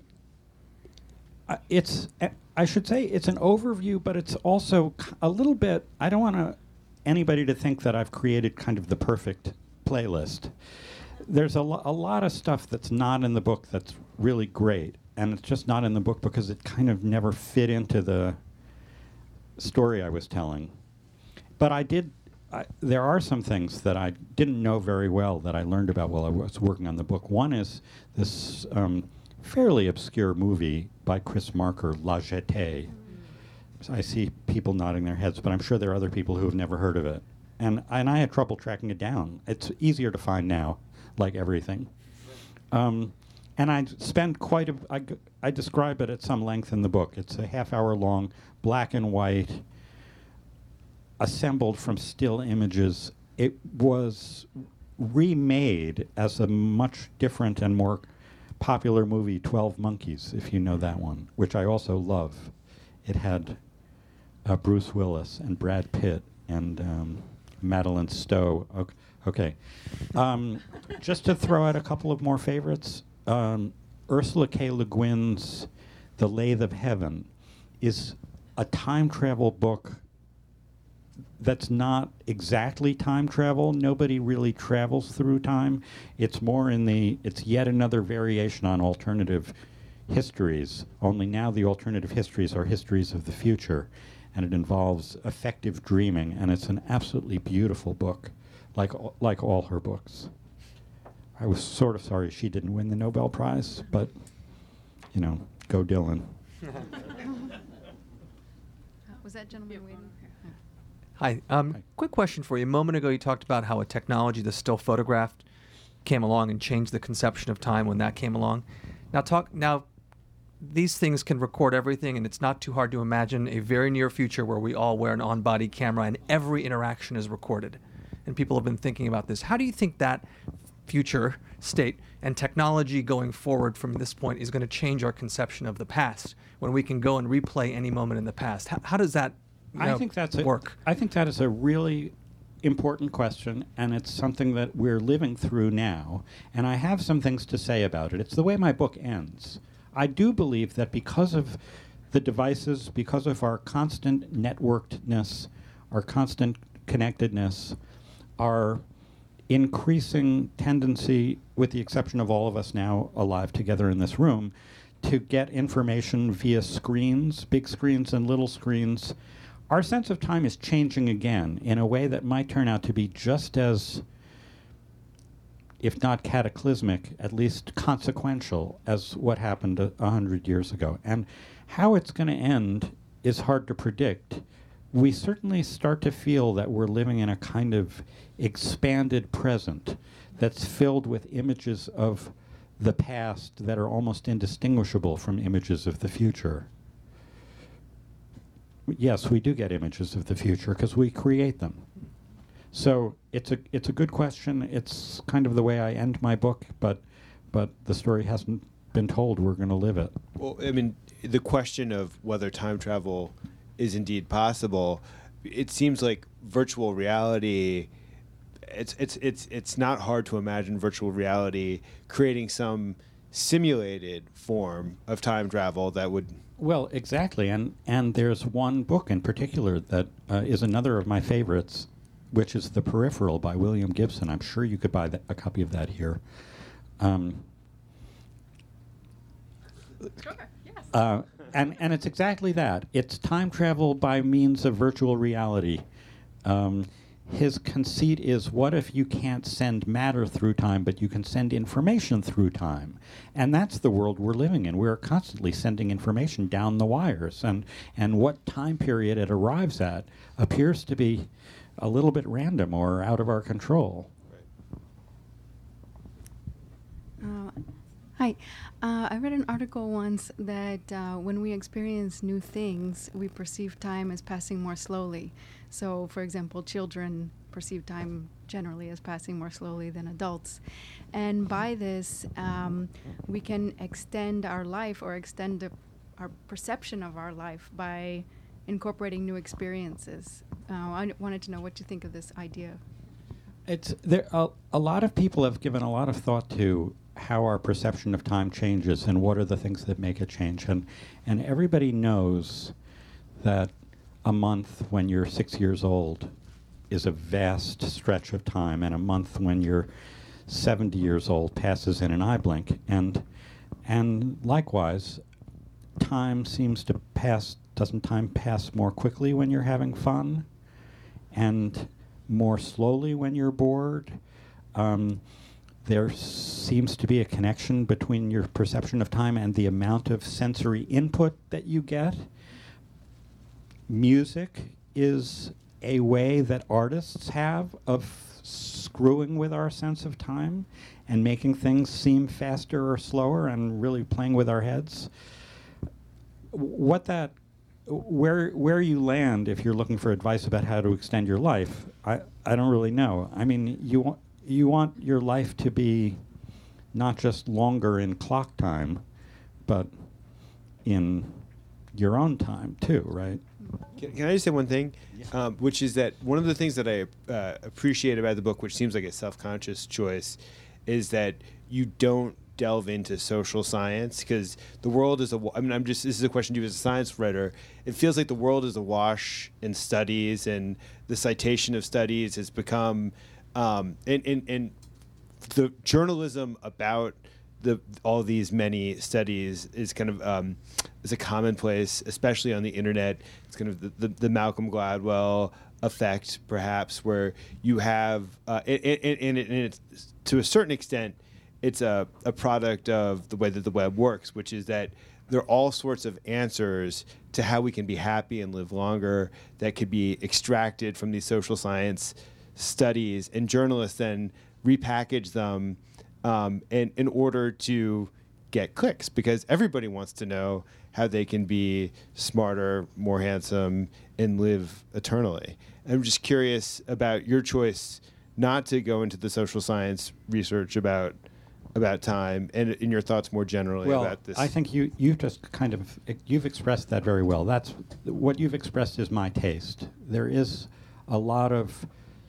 uh, it's uh, I should say it's an overview, but it's also c- a little bit. I don't want to anybody to think that I've created kind of the perfect playlist. There's a, lo- a lot of stuff that's not in the book that's really great, and it's just not in the book because it kind of never fit into the story I was telling. But I did. I, there are some things that I didn't know very well that I learned about while I was working on the book. One is this um, fairly obscure movie by Chris Marker, La Jetée. So I see people nodding their heads, but I'm sure there are other people who have never heard of it. And, and I had trouble tracking it down. It's easier to find now, like everything. Um, and I spend quite a... I, g- I describe it at some length in the book. It's a half hour long, black and white, assembled from still images. It was remade as a much different and more popular movie, twelve Monkeys, if you know that one, which I also love. It had uh, Bruce Willis and Brad Pitt and um, Madeline Stowe. Okay. okay. Um, just to throw out a couple of more favorites, um, Ursula K. Le Guin's The Lathe of Heaven is a time travel book that's not exactly time travel. Nobody really travels through time. It's more in the, it's yet another variation on alternative histories, only now the alternative histories are histories of the future, and it involves effective dreaming, and it's an absolutely beautiful book, like all, like all her books. I was sort of sorry she didn't win the Nobel Prize, but, you know, go Dylan. Was that gentleman waiting? Hi. Um, Hi. Quick question for you. A moment ago, you talked about how a technology, the still photographed, came along and changed the conception of time when that came along. Now, talk now. These things can record everything, and it's not too hard to imagine a very near future where we all wear an on-body camera and every interaction is recorded. And people have been thinking about this. How do you think that future state and technology going forward from this point is going to change our conception of the past when we can go and replay any moment in the past? How, how does that you know, I think that's a, work? I think that is a really important question, and it's something that we're living through now. And I have some things to say about it. It's the way my book ends. I do believe that because of the devices, because of our constant networkedness, our constant connectedness, our increasing tendency, with the exception of all of us now alive together in this room, to get information via screens, big screens and little screens, our sense of time is changing again in a way that might turn out to be just as, if not cataclysmic, at least consequential as what happened a, a hundred years ago. And how it's going to end is hard to predict, we certainly start to feel that we're living in a kind of expanded present that's filled with images of the past that are almost indistinguishable from images of the future. Yes, we do get images of the future because we create them. So it's a it's a good question. It's kind of the way I end my book, but but the story hasn't been told. We're going to live it. Well, I mean, the question of whether time travel is indeed possible, it seems like virtual reality. It's it's it's it's not hard to imagine virtual reality creating some simulated form of time travel that would. Well, exactly, and and there's one book in particular that uh, is another of my favorites, which is The Peripheral by William Gibson. I'm sure you could buy th- a copy of that here. Um, Sure, yes. uh, and and it's exactly that. It's time travel by means of virtual reality. Um, his conceit is, what if you can't send matter through time, but you can send information through time? And that's the world we're living in. We're constantly sending information down the wires. And, and what time period it arrives at appears to be a little bit random or out of our control. Uh, hi. Uh, I read an article once that uh, when we experience new things, we perceive time as passing more slowly. So, for example, children perceive time generally as passing more slowly than adults. And by this, um, we can extend our life or extend the, our perception of our life by incorporating new experiences. Uh, I n- wanted to know what you think of this idea. It's there. A, a lot of people have given a lot of thought to how our perception of time changes and what are the things that make it change. And and everybody knows that a month when you're six years old is a vast stretch of time, and a month when you're seventy years old passes in an eye blink. And and likewise, time seems to pass. Doesn't time pass more quickly when you're having fun, and more slowly when you're bored? Um, there seems to be a connection between your perception of time and the amount of sensory input that you get. Music is a way that artists have of screwing with our sense of time and making things seem faster or slower and really playing with our heads. What that Where where you land if you're looking for advice about how to extend your life, I, I don't really know. I mean, you want you want your life to be not just longer in clock time, but in your own time too, right? Can, can I just say one thing, yeah. um, which is that one of the things that I uh, appreciate about the book, which seems like a self-conscious choice, is that you don't delve into social science, because the world is a I mean I'm just this is a question to you as a science writer. It feels like the world is awash in studies, and the citation of studies has become um and, and, and the journalism about the all these many studies is kind of um is a commonplace, especially on the internet. It's kind of the, the, the Malcolm Gladwell effect, perhaps, where you have uh and, and, and, it, and it's to a certain extent it's a, a product of the way that the web works, which is that there are all sorts of answers to how we can be happy and live longer that could be extracted from these social science studies, and journalists then repackage them um, in, in order to get clicks, because everybody wants to know how they can be smarter, more handsome, and live eternally. I'm just curious about your choice not to go into the social science research about about time, and in your thoughts more generally well, about this. I think you you've just kind of you've expressed that very well. That's what you've expressed is my taste. There is a lot of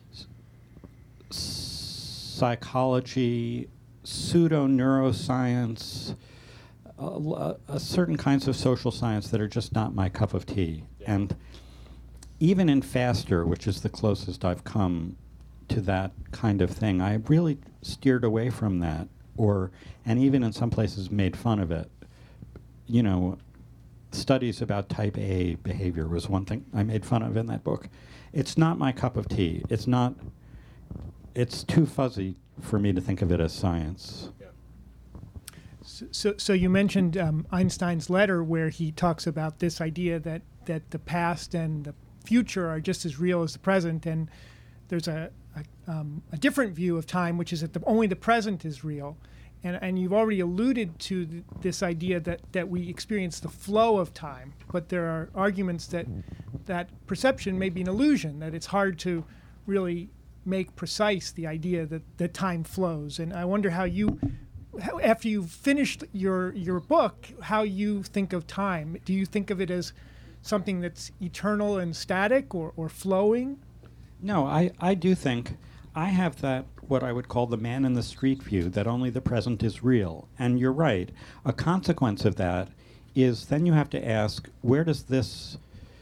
s- psychology, pseudo neuroscience, uh, uh, certain kinds of social science that are just not my cup of tea. Yeah. And even in Faster, which is the closest I've come to that kind of thing, I really steered away from that. Or, and even in some places made fun of it. You know, studies about type A behavior was one thing I made fun of in that book. It's not my cup of tea. It's not, it's too fuzzy for me to think of it as science. Yeah. So, so, so you mentioned um, Einstein's letter, where he talks about this idea that, that the past and the future are just as real as the present, and there's a a, um, a different view of time, which is that the, only the present is real. And, and you've already alluded to th- this idea that, that we experience the flow of time, but there are arguments that that perception may be an illusion, that it's hard to really make precise the idea that, that time flows. And I wonder how you, how, after you've finished your, your book, how you think of time. Do you think of it as something that's eternal and static or, or flowing? No, I, I do think I have that, what I would call the man in the street view, that only the present is real. And you're right. A consequence of that is then you have to ask, where does this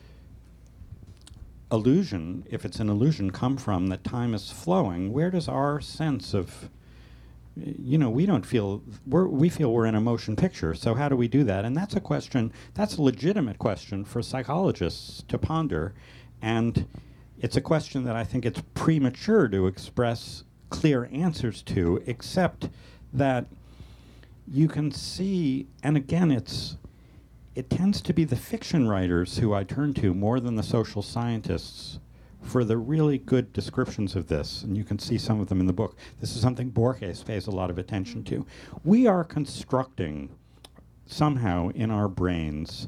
illusion, if it's an illusion, come from that time is flowing? Where does our sense of, you know, we don't feel, we're, we feel we're in a motion picture, so how do we do that? And that's a question, that's a legitimate question for psychologists to ponder. And it's a question that I think it's premature to express clear answers to, except that you can see, and again, it's it tends to be the fiction writers who I turn to more than the social scientists for the really good descriptions of this, and you can see some of them in the book. This is something Borges pays a lot of attention to. We are constructing somehow in our brains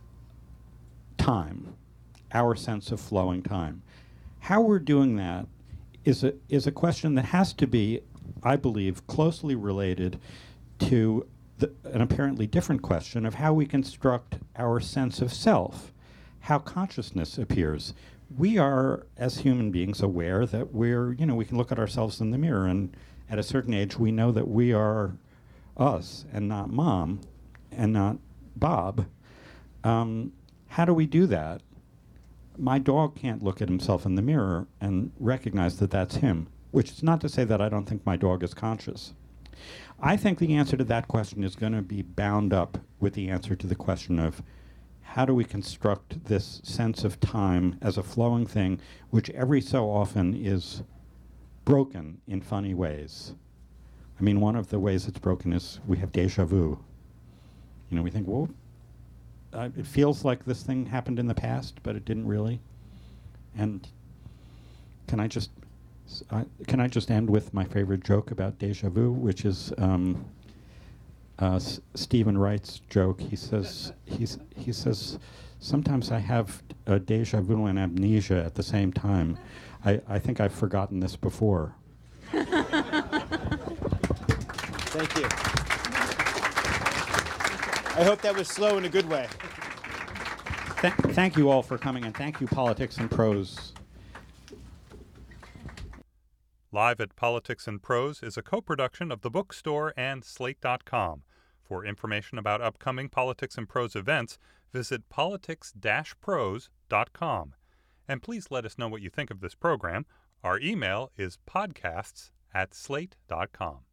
time, our sense of flowing time. How we're doing that is a is a question that has to be, I believe, closely related to the, an apparently different question of how we construct our sense of self, how consciousness appears. We are, as human beings, aware that we're, you know, we can look at ourselves in the mirror, and at a certain age we know that we are us and not Mom and not Bob. Um, how do we do that? My dog can't look at himself in the mirror and recognize that that's him, which is not to say that I don't think my dog is conscious. I think the answer to that question is going to be bound up with the answer to the question of how do we construct this sense of time as a flowing thing, which every so often is broken in funny ways. I mean, one of the ways it's broken is we have déjà vu. You know, we think, well, uh, it feels like this thing happened in the past, but it didn't really. And can I just s- I, can I just end with my favorite joke about déjà vu, which is um, uh, S- Stephen Wright's joke. He says he's he says sometimes I have a déjà vu and amnesia at the same time. I, I think I've forgotten this before. Thank you. I hope that was slow in a good way. Th- thank you all for coming, and thank you, Politics and Prose. Live at Politics and Prose is a co-production of The Bookstore and Slate dot com. For information about upcoming Politics and Prose events, visit politics dash prose dot com. And please let us know what you think of this program. Our email is podcasts at slate dot com.